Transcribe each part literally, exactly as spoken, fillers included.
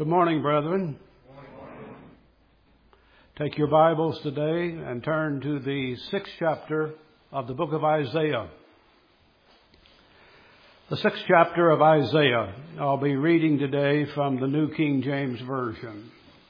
Good morning, brethren. Take your Bibles today and turn to the sixth chapter of the book of Isaiah. The sixth chapter of Isaiah. I'll be reading today from the New King James Version.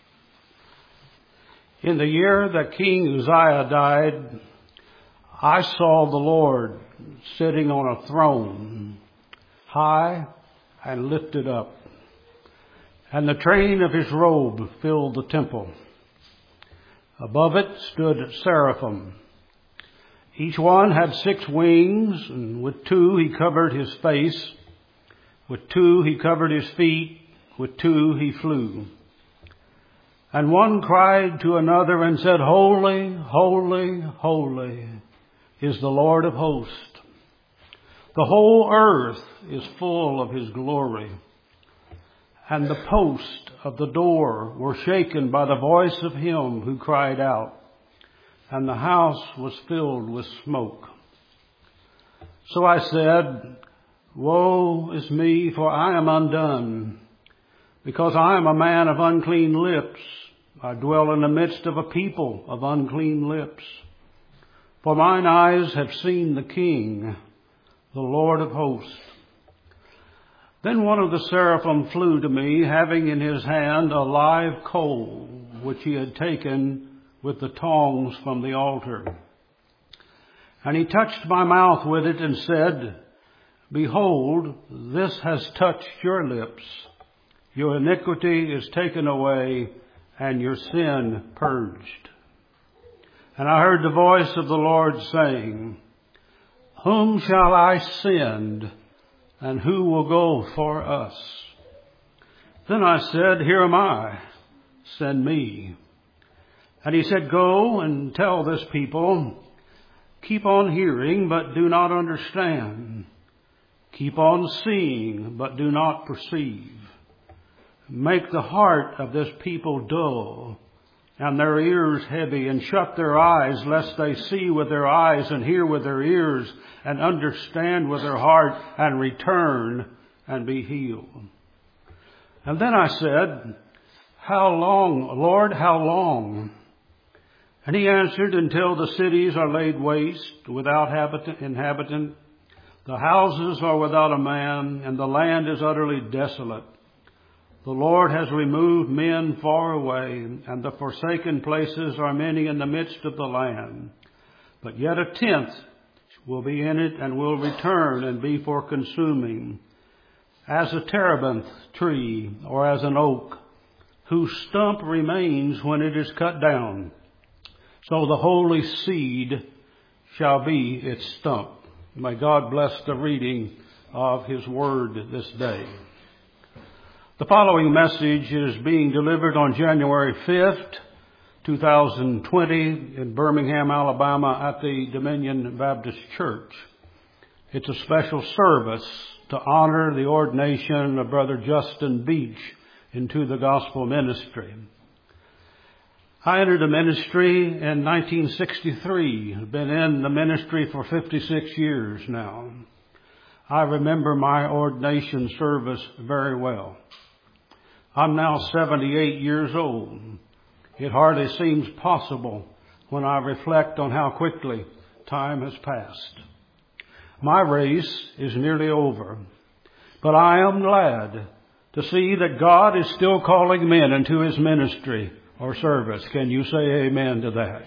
In the year that King Uzziah died, I saw the Lord sitting on a throne, high and lifted up, and the train of his robe filled the temple. Above it stood seraphim. Each one had six wings, and with two he covered his face, with two he covered his feet, with two he flew. And one cried to another and said, Holy, holy, holy is the Lord of hosts. The whole earth is full of his glory. And the posts of the door were shaken by the voice of him who cried out, and the house was filled with smoke. So I said, Woe is me, for I am undone, because I am a man of unclean lips. I dwell in the midst of a people of unclean lips. For mine eyes have seen the King, the Lord of hosts. Then one of the seraphim flew to me, having in his hand a live coal, which he had taken with the tongs from the altar. And he touched my mouth with it and said, Behold, this has touched your lips. Your iniquity is taken away, and your sin purged. And I heard the voice of the Lord saying, Whom shall I send? And who will go for us? Then I said, Here am I, send me. And he said, Go and tell this people, keep on hearing, but do not understand. Keep on seeing, but do not perceive. Make the heart of this people dull, and their ears heavy, and shut their eyes, lest they see with their eyes, and hear with their ears, and understand with their heart, and return, and be healed. And then I said, How long, Lord, how long? And he answered, Until the cities are laid waste, without inhabitant, the houses are without a man, and the land is utterly desolate. The Lord has removed men far away, and the forsaken places are many in the midst of the land. But yet a tenth will be in it, and will return and be for consuming, as a terebinth tree, or as an oak, whose stump remains when it is cut down. So the holy seed shall be its stump. May God bless the reading of his word this day. The following message is being delivered on January fifth, two thousand twenty in Birmingham, Alabama at the Dominion Baptist Church. It's a special service to honor the ordination of Brother Justin Beach into the gospel ministry. I entered the ministry in nineteen sixty-three. I've been in the ministry for fifty-six years now. I remember my ordination service very well. I'm now seventy-eight years old. It hardly seems possible when I reflect on how quickly time has passed. My race is nearly over, but I am glad to see that God is still calling men into his ministry or service. Can you say amen to that?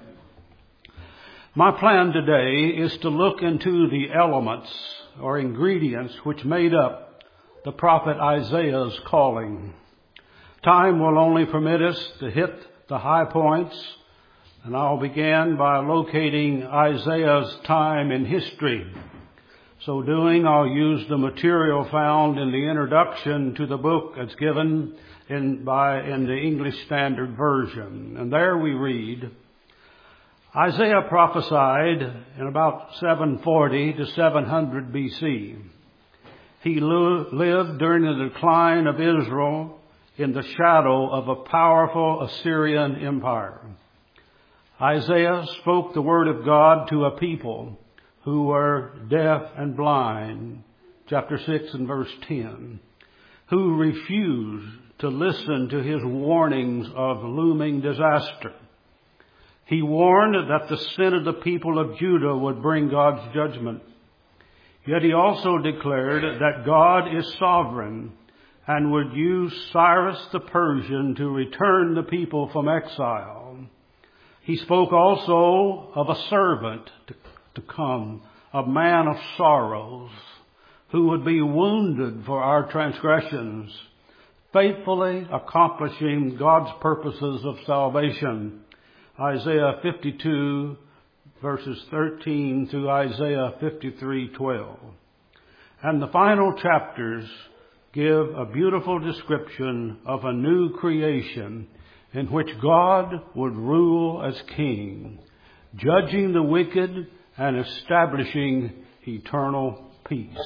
My plan today is to look into the elements or ingredients which made up the prophet Isaiah's calling. Time will only permit us to hit the high points, and I'll begin by locating Isaiah's time in history. So doing, I'll use the material found in the introduction to the book that's given in by in the English Standard Version. And there we read, Isaiah prophesied in about seven forty to seven hundred B C. He lived during the decline of Israel in the shadow of a powerful Assyrian empire. Isaiah spoke the word of God to a people who were deaf and blind, chapter six and verse ten, who refused to listen to his warnings of looming disaster. He warned that the sin of the people of Judah would bring God's judgment. Yet he also declared that God is sovereign and would use Cyrus the Persian to return the people from exile. He spoke also of a servant to, to come, a man of sorrows, who would be wounded for our transgressions, faithfully accomplishing God's purposes of salvation. Isaiah fifty-two, verses thirteen through Isaiah fifty-three, twelve. And the final chapters give a beautiful description of a new creation in which God would rule as king, judging the wicked and establishing eternal peace.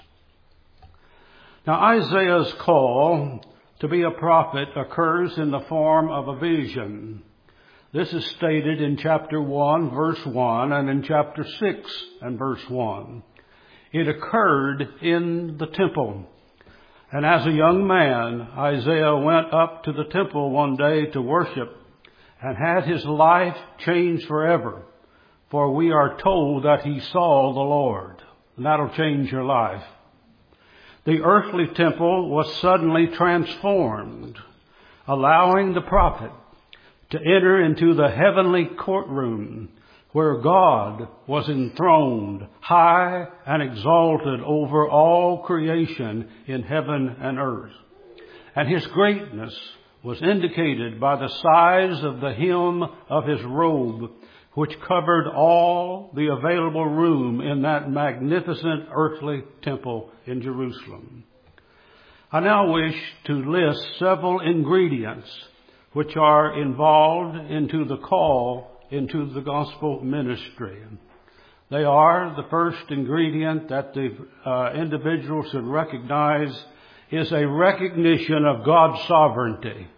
Now, Isaiah's call to be a prophet occurs in the form of a vision. This is stated in chapter one, verse one, and in chapter six and verse one. It occurred in the temple. And as a young man, Isaiah went up to the temple one day to worship and had his life changed forever. For we are told that he saw the Lord. And that'll change your life. The earthly temple was suddenly transformed, allowing the prophet to enter into the heavenly courtroom where God was enthroned, high and exalted over all creation in heaven and earth. And his greatness was indicated by the size of the hem of his robe, which covered all the available room in that magnificent earthly temple in Jerusalem. I now wish to list several ingredients which are involved into the call into the gospel ministry. They are: the first ingredient that the uh, individual should recognize is a recognition of God's sovereignty.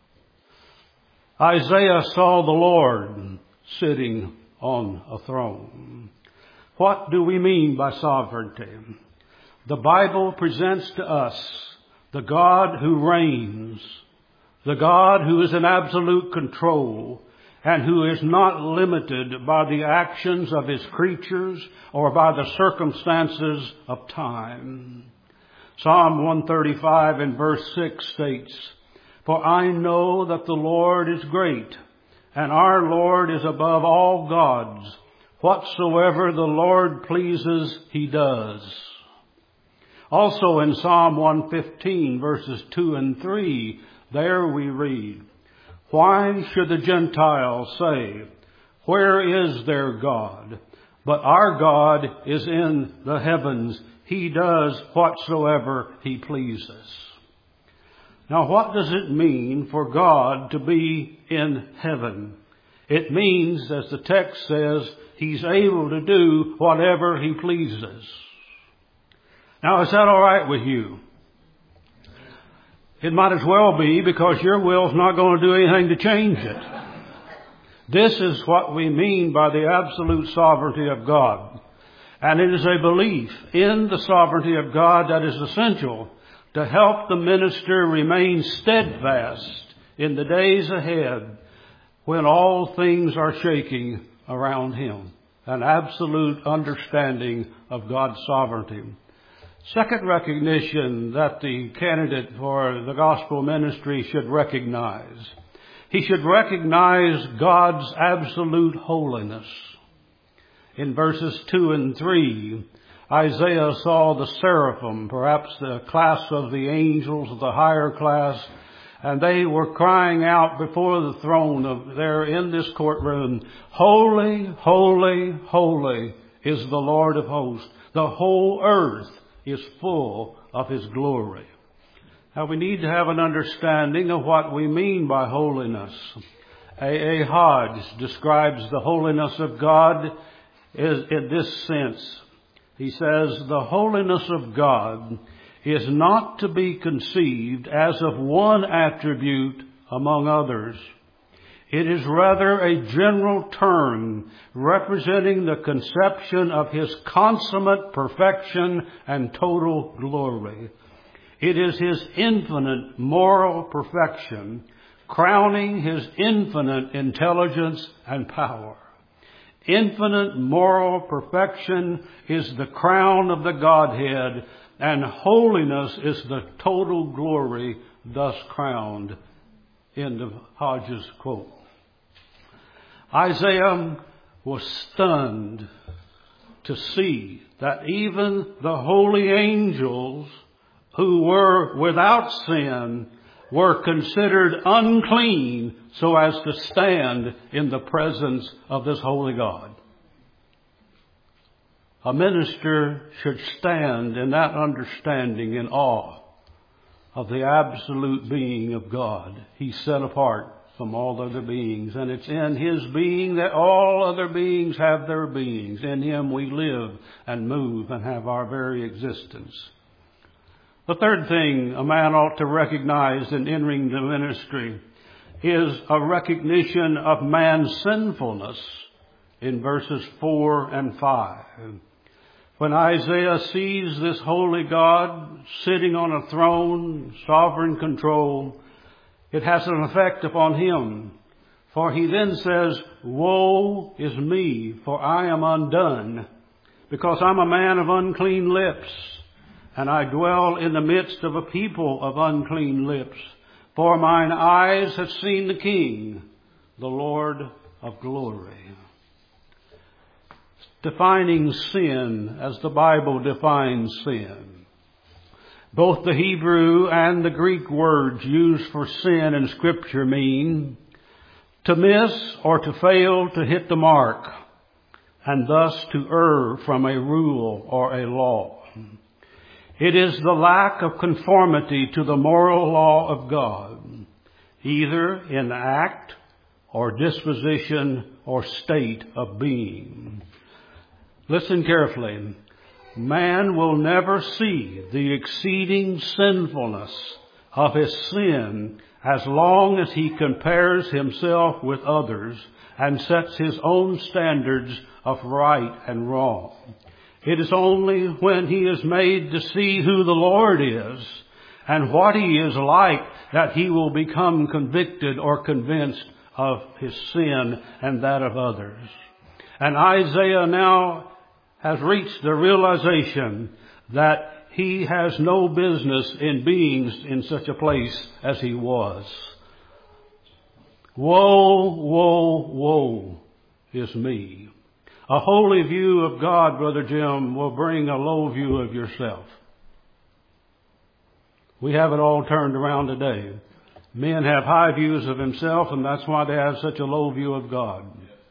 Isaiah saw the Lord sitting on a throne. What do we mean by sovereignty? The Bible presents to us the God who reigns, the God who is in absolute control, and who is not limited by the actions of his creatures or by the circumstances of time. Psalm one thirty-five and verse six states, "For I know that the Lord is great, and our Lord is above all gods. Whatsoever the Lord pleases, he does." Also in Psalm one fifteen, verses two and three, there we read, "Why should the Gentiles say, where is their God? But our God is in the heavens. He does whatsoever he pleases." Now, what does it mean for God to be in heaven? It means, as the text says, he's able to do whatever he pleases. Now, is that all right with you? It might as well be, because your will's not going to do anything to change it. This is what we mean by the absolute sovereignty of God. And it is a belief in the sovereignty of God that is essential to help the minister remain steadfast in the days ahead when all things are shaking around him. An absolute understanding of God's sovereignty. Second recognition that the candidate for the gospel ministry should recognize. He should recognize God's absolute holiness. In verses two and three, Isaiah saw the seraphim, perhaps the class of the angels of the higher class, and they were crying out before the throne of there in this courtroom, "Holy, holy, holy is the Lord of hosts. The whole earth is full of his glory." Now, we need to have an understanding of what we mean by holiness. A A Hodge describes the holiness of God in this sense. He says, "The holiness of God is not to be conceived as of one attribute among others. It is rather a general term representing the conception of his consummate perfection and total glory. It is His infinite moral perfection, crowning His infinite intelligence and power. Infinite moral perfection is the crown of the Godhead, and holiness is the total glory thus crowned. End of Hodges' quote. Isaiah was stunned to see that even the holy angels who were without sin were considered unclean so as to stand in the presence of this holy God. A minister should stand in that understanding in awe of the absolute being of God. He's set apart from all other beings, and it's in His being that all other beings have their beings. In Him we live and move and have our very existence. The third thing a man ought to recognize in entering the ministry is a recognition of man's sinfulness in verses four and five. When Isaiah sees this holy God sitting on a throne, sovereign control, it has an effect upon him. For he then says, "Woe is me, for I am undone, because I'm a man of unclean lips, and I dwell in the midst of a people of unclean lips. For mine eyes have seen the King, the Lord of glory." Defining sin as the Bible defines sin. Both the Hebrew and the Greek words used for sin in Scripture mean to miss or to fail to hit the mark, and thus to err from a rule or a law. It is the lack of conformity to the moral law of God, either in act or disposition or state of being. Listen carefully. Man will never see the exceeding sinfulness of his sin as long as he compares himself with others and sets his own standards of right and wrong. It is only when he is made to see who the Lord is and what He is like that he will become convicted or convinced of his sin and that of others. And Isaiah now has reached the realization that he has no business in being in such a place as he was. Woe, woe, woe is me. A holy view of God, Brother Jim, will bring a low view of yourself. We have it all turned around today. Men have high views of himself, and that's why they have such a low view of God.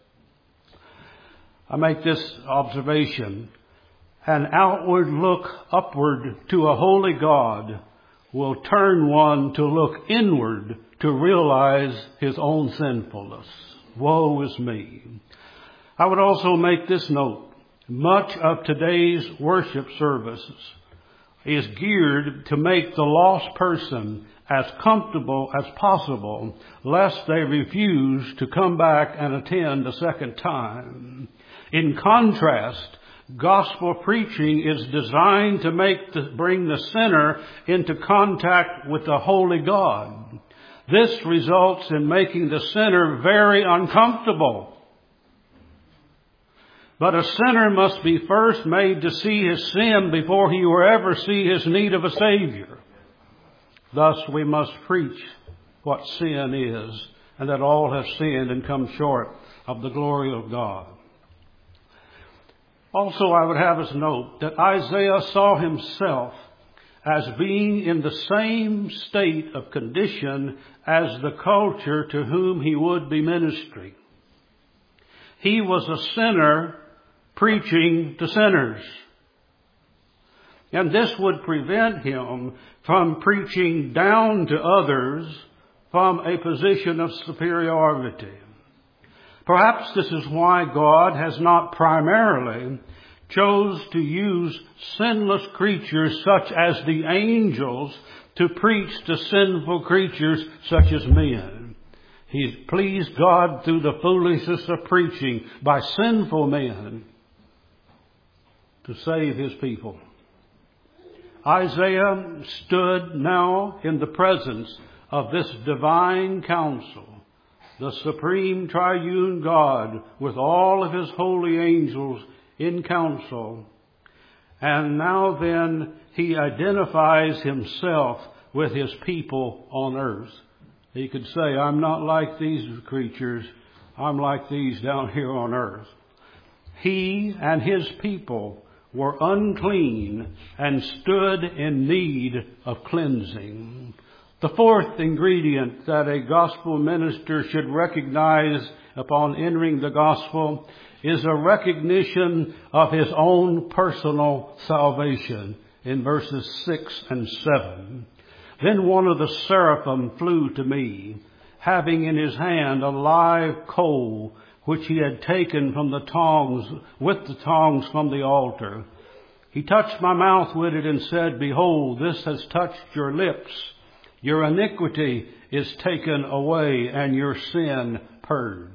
I make this observation. An outward look upward to a holy God will turn one to look inward to realize his own sinfulness. Woe is me. I would also make this note. Much of today's worship services is geared to make the lost person as comfortable as possible, lest they refuse to come back and attend a second time. In contrast, gospel preaching is designed to make the, bring the sinner into contact with the holy God. This results in making the sinner very uncomfortable. But a sinner must be first made to see his sin before he will ever see his need of a Savior. Thus we must preach what sin is, and that all have sinned and come short of the glory of God. Also, I would have us note that Isaiah saw himself as being in the same state of condition as the culture to whom he would be ministering. He was a sinner preaching to sinners. And this would prevent him from preaching down to others from a position of superiority. Perhaps this is why God has not primarily chose to use sinless creatures such as the angels to preach to sinful creatures such as men. He's pleased God through the foolishness of preaching by sinful men to save His people. Isaiah stood now in the presence of this divine council, the supreme triune God with all of his holy angels in council. And now then he identifies himself with his people on earth. He could say, I'm not like these creatures. I'm like these down here on earth. He and his people were unclean and stood in need of cleansing. The fourth ingredient that a gospel minister should recognize upon entering the gospel is a recognition of his own personal salvation in verses six and seven. Then one of the seraphim flew to me, having in his hand a live coal, which he had taken from the tongs, with the tongs from the altar. He touched my mouth with it and said, Behold, this has touched your lips. Your iniquity is taken away and your sin purged.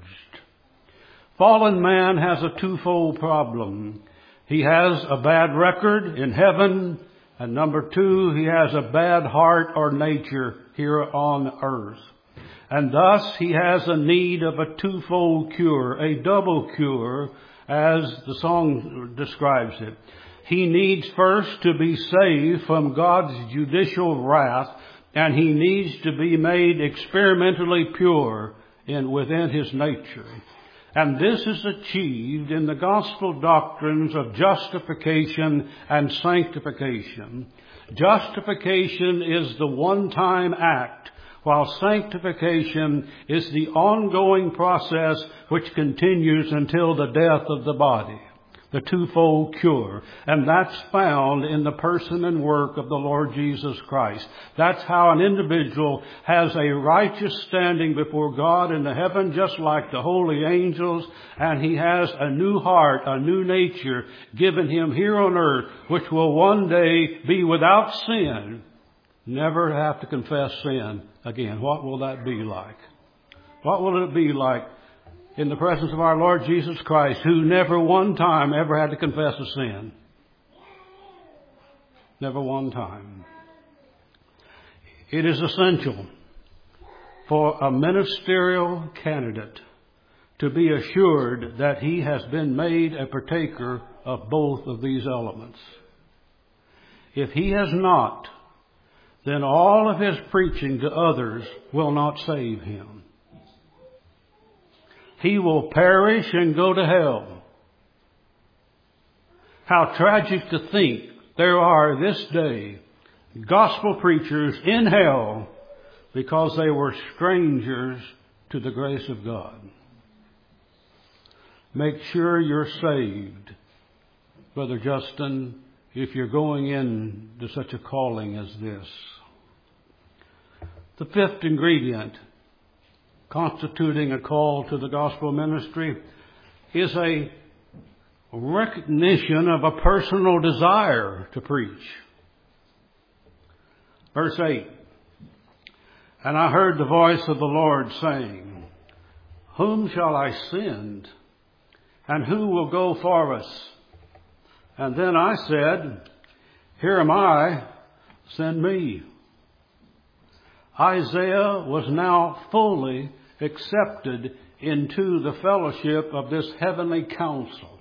Fallen man has a twofold problem. He has a bad record in heaven, and number two, he has a bad heart or nature here on earth. And thus he has a need of a twofold cure, a double cure, as the song describes it. He needs first to be saved from God's judicial wrath, and he needs to be made experimentally pure in within his nature. And this is achieved in the gospel doctrines of justification and sanctification. Justification is the one-time act, while sanctification is the ongoing process which continues until the death of the body. The twofold cure. And that's found in the person and work of the Lord Jesus Christ. That's how an individual has a righteous standing before God in the heaven, just like the holy angels, and he has a new heart, a new nature given him here on earth, which will one day be without sin, never have to confess sin again. What will that be like? What will it be like in the presence of our Lord Jesus Christ, who never one time ever had to confess a sin? Never one time. It is essential for a ministerial candidate to be assured that he has been made a partaker of both of these elements. If he has not, then all of his preaching to others will not save him. He will perish and go to hell. How tragic to think there are this day gospel preachers in hell because they were strangers to the grace of God. Make sure you're saved, Brother Justin, if you're going into such a calling as this. The fifth ingredient constituting a call to the gospel ministry is a recognition of a personal desire to preach. Verse eight. And I heard the voice of the Lord saying, Whom shall I send? And who will go for us? And then I said, Here am I, send me. Isaiah was now fully accepted into the fellowship of this heavenly council,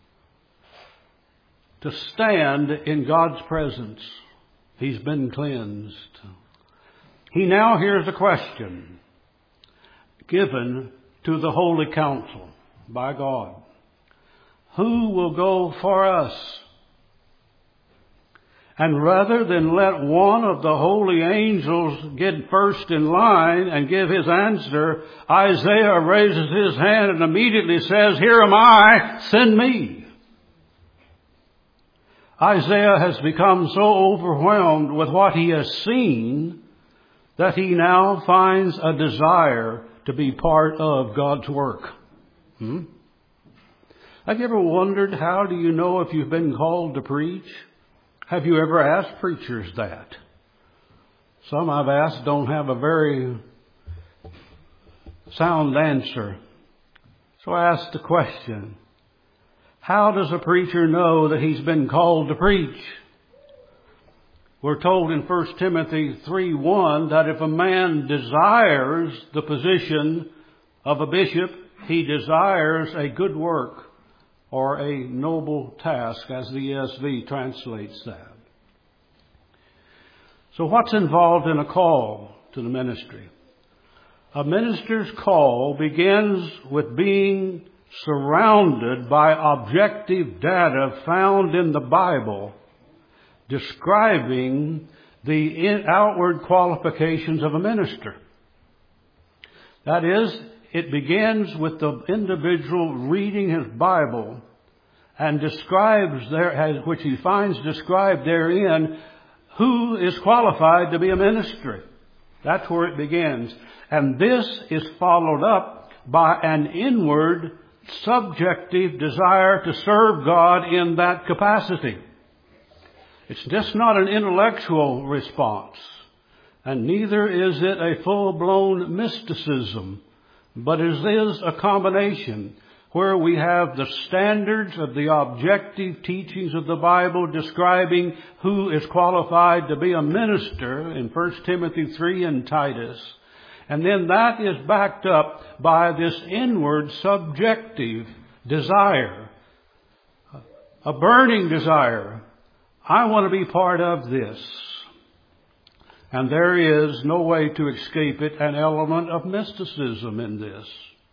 to stand in God's presence. He's been cleansed. He now hears a question given to the holy council by God. Who will go for us? And rather than let one of the holy angels get first in line and give his answer, Isaiah raises his hand and immediately says, Here am I, send me. Isaiah has become so overwhelmed with what he has seen that he now finds a desire to be part of God's work. Hmm? Have you ever wondered, how do you know if you've been called to preach? Have you ever asked preachers that? Some I've asked don't have a very sound answer. So I asked the question, how does a preacher know that he's been called to preach? We're told in First Timothy three one that if a man desires the position of a bishop, he desires a good work or a noble task, as the E S V translates that. So what's involved in a call to the ministry? A minister's call begins with being surrounded by objective data found in the Bible describing the outward qualifications of a minister. That is, it begins with the individual reading his Bible and describes there, which he finds described therein, who is qualified to be a ministry. That's where it begins. And this is followed up by an inward, subjective desire to serve God in that capacity. It's just not an intellectual response, and neither is it a full-blown mysticism, but it is a combination where we have the standards of the objective teachings of the Bible describing who is qualified to be a minister in First Timothy three and Titus. And then that is backed up by this inward subjective desire, a burning desire. I want to be part of this. And there is no way to escape it, an element of mysticism in this.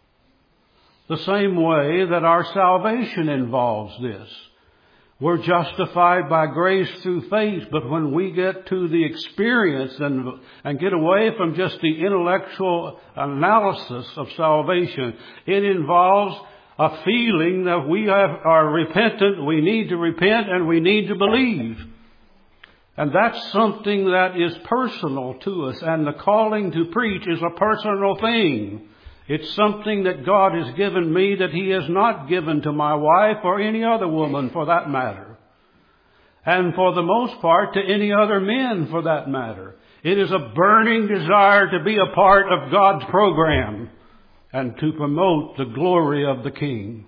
The same way that our salvation involves this. We're justified by grace through faith, but when we get to the experience and, and get away from just the intellectual analysis of salvation, it involves a feeling that we have, are repentant, we need to repent, and we need to believe. And that's something that is personal to us, and the calling to preach is a personal thing. It's something that God has given me that He has not given to my wife or any other woman for that matter. And for the most part to any other men for that matter. It is a burning desire to be a part of God's program and to promote the glory of the King.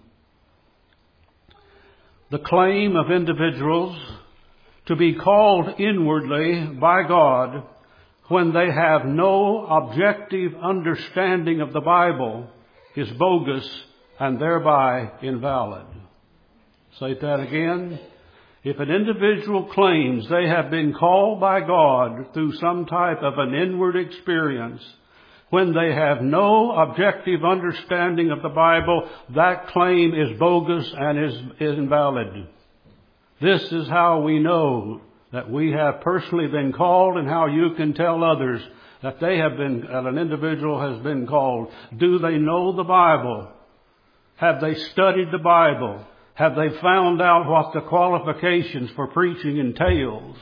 The claim of individuals to be called inwardly by God when they have no objective understanding of the Bible is bogus and thereby invalid. Say that again. If an individual claims they have been called by God through some type of an inward experience, when they have no objective understanding of the Bible, that claim is bogus and is, is invalid. This is how we know that we have personally been called, and how you can tell others that they have been, that an individual has been called. Do they know the Bible? Have they studied the Bible? Have they found out what the qualifications for preaching entails?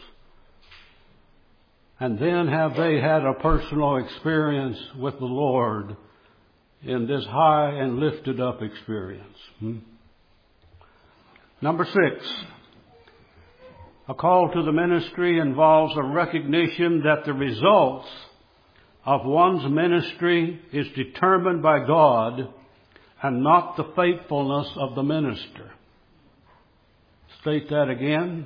And then have they had a personal experience with the Lord in this high and lifted up experience? Hmm? Number six. A call to the ministry involves a recognition that the results of one's ministry is determined by God and not the faithfulness of the minister. State that again.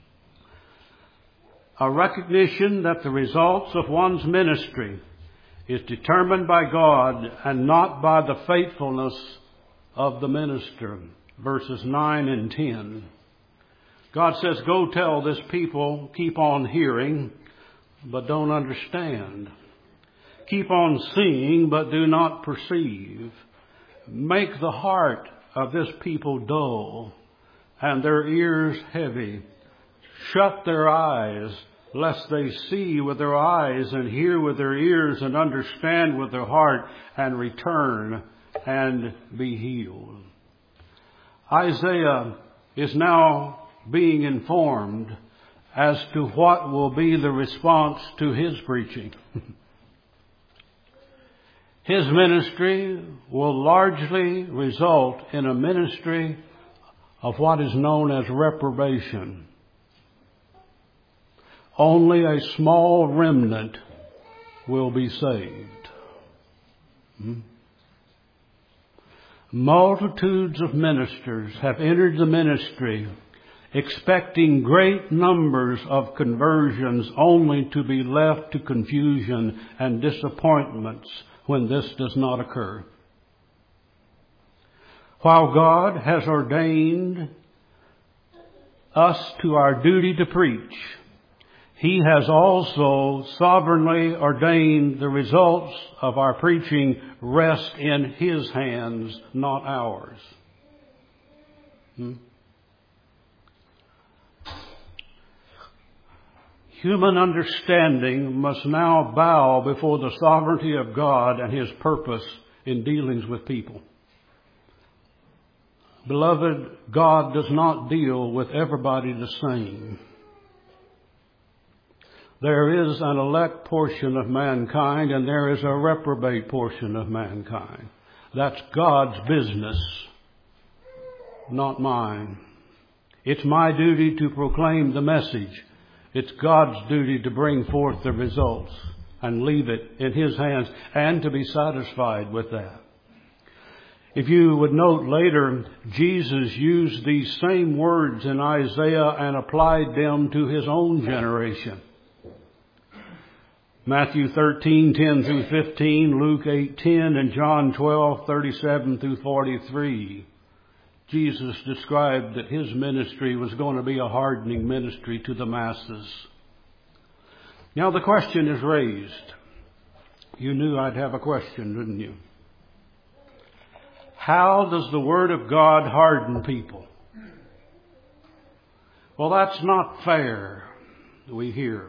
A recognition that the results of one's ministry is determined by God and not by the faithfulness of the minister. Verses nine and ten. God says, go tell this people, keep on hearing, but don't understand. Keep on seeing, but do not perceive. Make the heart of this people dull, and their ears heavy. Shut their eyes, lest they see with their eyes, and hear with their ears, and understand with their heart, and return, and be healed. Isaiah is now being informed as to what will be the response to his preaching. His ministry will largely result in a ministry of what is known as reprobation. Only a small remnant will be saved. Hmm? Multitudes of ministers have entered the ministry expecting great numbers of conversions only to be left to confusion and disappointments when this does not occur. While God has ordained us to our duty to preach, He has also sovereignly ordained the results of our preaching rest in His hands, not ours. Hmm? Human understanding must now bow before the sovereignty of God and His purpose in dealings with people. Beloved, God does not deal with everybody the same. There is an elect portion of mankind and there is a reprobate portion of mankind. That's God's business, not mine. It's my duty to proclaim the message. It's God's duty to bring forth the results and leave it in His hands and to be satisfied with that. If you would note later, Jesus used these same words in Isaiah and applied them to His own generation. Matthew thirteen, ten through fifteen, Luke eight, ten, and John twelve, thirty-seven through forty-three. Jesus described that His ministry was going to be a hardening ministry to the masses. Now the question is raised. You knew I'd have a question, didn't you? How does the Word of God harden people? Well, that's not fair, we hear.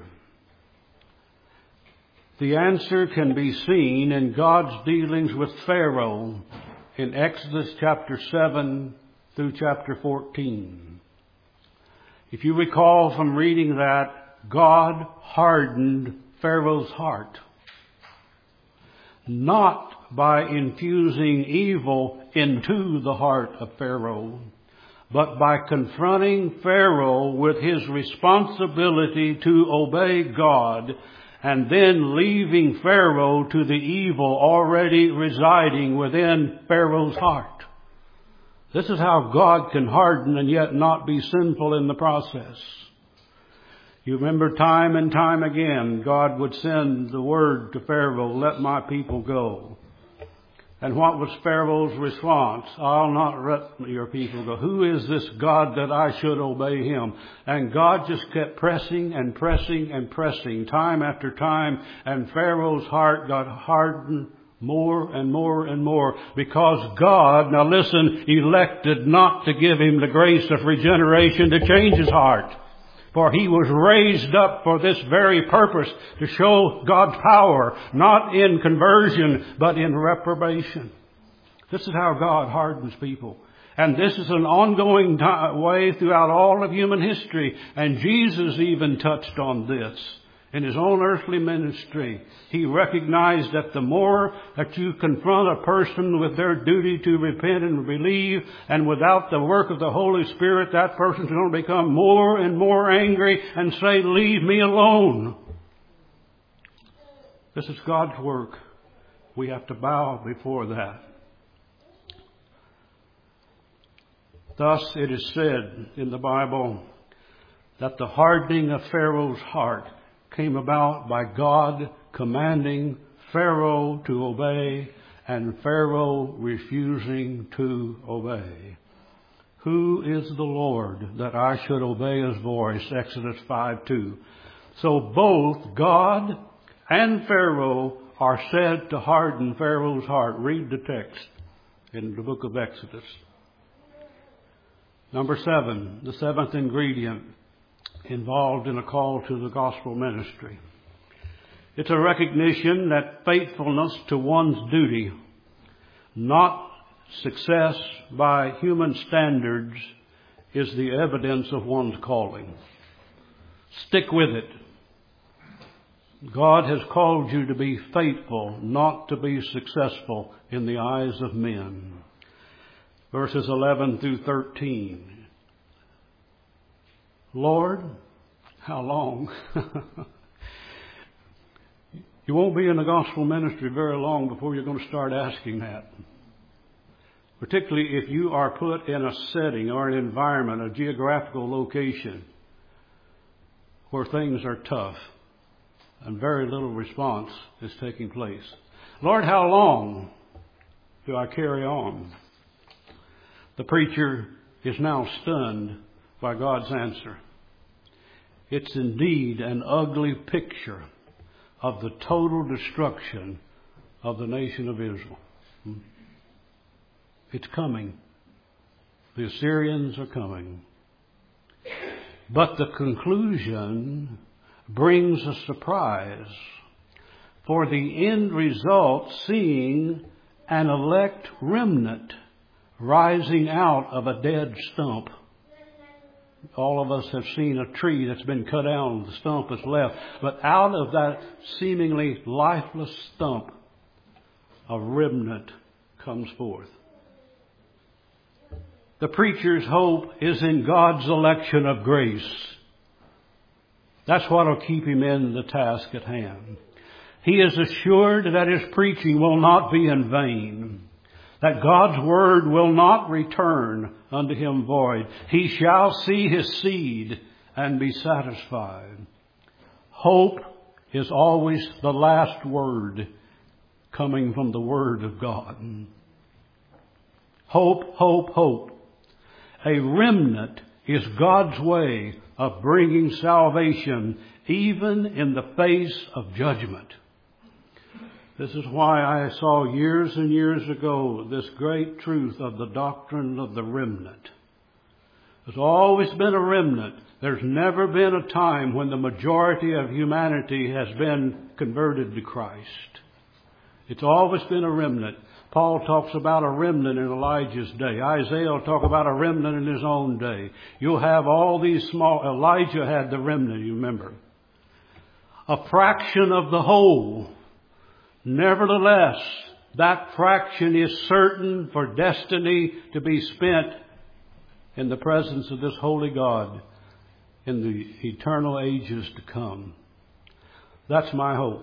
The answer can be seen in God's dealings with Pharaoh in Exodus chapter seven through chapter fourteen. If you recall from reading that, God hardened Pharaoh's heart. Not by infusing evil into the heart of Pharaoh, but by confronting Pharaoh with his responsibility to obey God and then leaving Pharaoh to the evil already residing within Pharaoh's heart. This is how God can harden and yet not be sinful in the process. You remember time and time again, God would send the word to Pharaoh, let my people go. And what was Pharaoh's response? I'll not let your people go. Who is this God that I should obey Him? And God just kept pressing and pressing and pressing time after time. And Pharaoh's heart got hardened more and more and more because God, now listen, elected not to give him the grace of regeneration to change his heart. For he was raised up for this very purpose, to show God's power, not in conversion, but in reprobation. This is how God hardens people. And this is an ongoing way throughout all of human history. And Jesus even touched on this in His own earthly ministry. He recognized that the more that you confront a person with their duty to repent and believe, and without the work of the Holy Spirit, that person's going to become more and more angry and say, leave me alone. This is God's work. We have to bow before that. Thus it is said in the Bible that the hardening of Pharaoh's heart came about by God commanding Pharaoh to obey and Pharaoh refusing to obey. Who is the Lord that I should obey His voice? Exodus five two. So both God and Pharaoh are said to harden Pharaoh's heart. Read the text in the book of Exodus. Number seven, the seventh ingredient involved in a call to the gospel ministry. It's a recognition that faithfulness to one's duty, not success by human standards, is the evidence of one's calling. Stick with it. God has called you to be faithful, not to be successful in the eyes of men. Verses eleven through thirteen. Lord, how long? You won't be in the gospel ministry very long before you're going to start asking that. particularly if you are put in a setting or an environment, a geographical location where things are tough and very little response is taking place. Lord, how long do I carry on? The preacher is now stunned by God's answer. It's indeed an ugly picture of the total destruction of the nation of Israel. It's coming. The Assyrians are coming. But the conclusion brings a surprise. For the end result, seeing an elect remnant rising out of a dead stump. All of us have seen a tree that's been cut down, the stump is left. But out of that seemingly lifeless stump, a remnant comes forth. The preacher's hope is in God's election of grace. That's what will keep him in the task at hand. He is assured that his preaching will not be in vain, that God's word will not return unto him void. He shall see his seed and be satisfied. Hope is always the last word coming from the Word of God. Hope, hope, hope. A remnant is God's way of bringing salvation even in the face of judgment. This is why I saw years and years ago this great truth of the doctrine of the remnant. There's always been a remnant. There's never been a time when the majority of humanity has been converted to Christ. It's always been a remnant. Paul talks about a remnant in Elijah's day. Isaiah will talk about a remnant in his own day. You'll have all these small... Elijah had the remnant, you remember. A fraction of the whole. Nevertheless, that fraction is certain for destiny to be spent in the presence of this holy God in the eternal ages to come. That's my hope.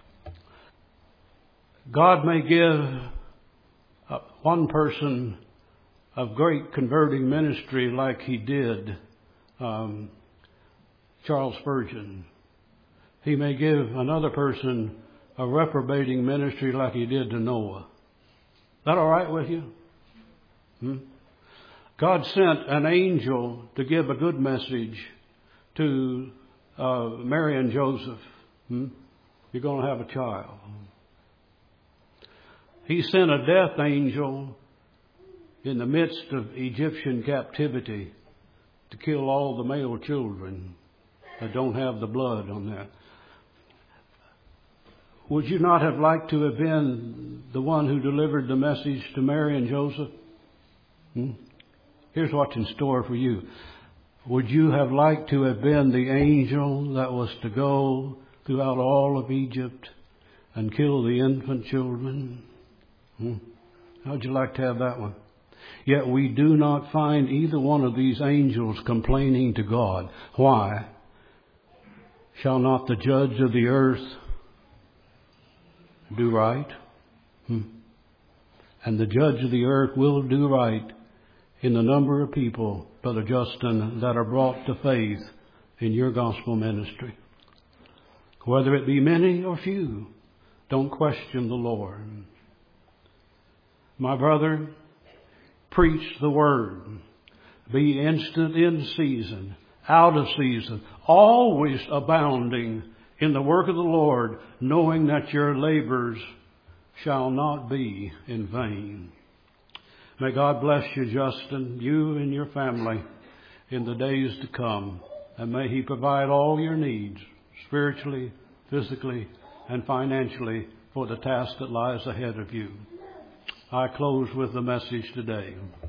God may give uh, one person of great converting ministry like he did um, Charles Spurgeon. He may give another person a reprobating ministry like he did to Noah. Is that all right with you? Hmm? God sent an angel to give a good message to uh, Mary and Joseph. Hmm? You're going to have a child. He sent a death angel in the midst of Egyptian captivity to kill all the male children that don't have the blood on that. Would you not have liked to have been the one who delivered the message to Mary and Joseph? Hmm? Here's what's in store for you. Would you have liked to have been the angel that was to go throughout all of Egypt and kill the infant children? Hmm? How'd you like to have that one? Yet we do not find either one of these angels complaining to God. Why? Shall not the judge of the earth do right? Hmm. And the judge of the earth will do right in the number of people, Brother Justin, that are brought to faith in your gospel ministry. Whether it be many or few, don't question the Lord. My brother, preach the word. Be instant in season, out of season, always abounding in the work of the Lord, knowing that your labors shall not be in vain. May God bless you, Justin, you and your family in the days to come. And may He provide all your needs, spiritually, physically, and financially, for the task that lies ahead of you. I close with the message today.